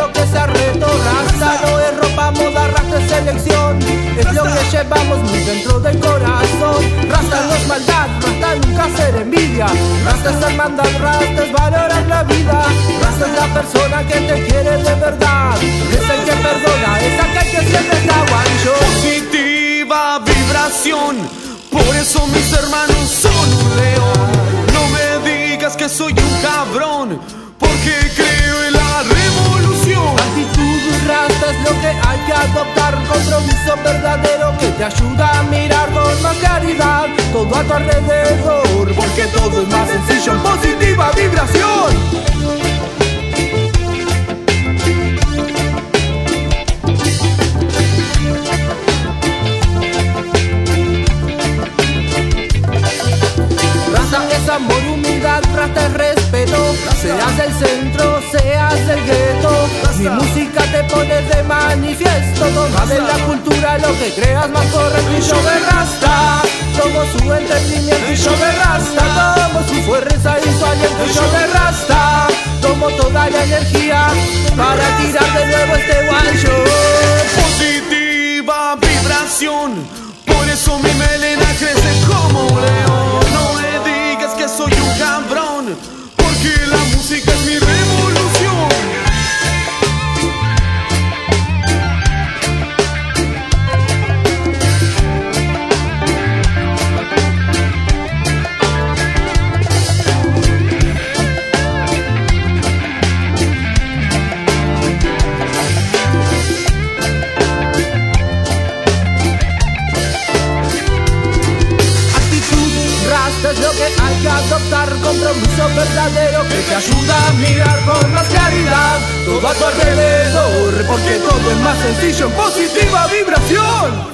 lo que sea reto. Rasta no es ropa, moda, rasta es selección. Es lo que llevamos muy dentro del corazón. Rasta no es maldad, rasta nunca ser envidia. Rasta es hermandad, rasta es valorar la vida. Rasta es la persona que te quiere de verdad. Es el que perdona, es aquel que siempre está guancho. Positiva vibración, por eso mis hermanos son un león. No me digas que soy un cabrón, porque creo en la revolución. Actitud rasta es lo que hay que adoptar. Compromiso verdadero que te ayuda a mirar con más claridad todo a tu alrededor, porque todo es más sencillo en positiva vibración. Es amor, humildad, rasta es respeto. Seas del centro, seas del gueto. Mi música te pone de manifiesto. Toma de la cultura lo que creas más correcto. Y yo de rasta tomo su entendimiento. Y yo de rasta tomo su fuerza y su aliento. Y yo de rasta tomo toda la energía para tirar de nuevo este guancho. Positiva vibración, por eso mi melena crece como un león. No me digas que soy un cabrón, porque la música es mi revolución. Es lo que hay que adoptar, compromiso verdadero que te ayuda a mirar con más claridad todo a tu alrededor, porque todo es más sencillo en positiva vibración.